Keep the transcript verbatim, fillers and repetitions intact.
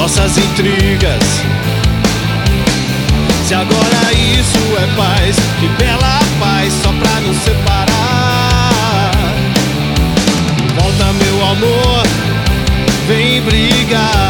nossas intrigas. Se agora isso é paz, que bela paz, só pra nos separar. Volta, meu amor, vem brigar.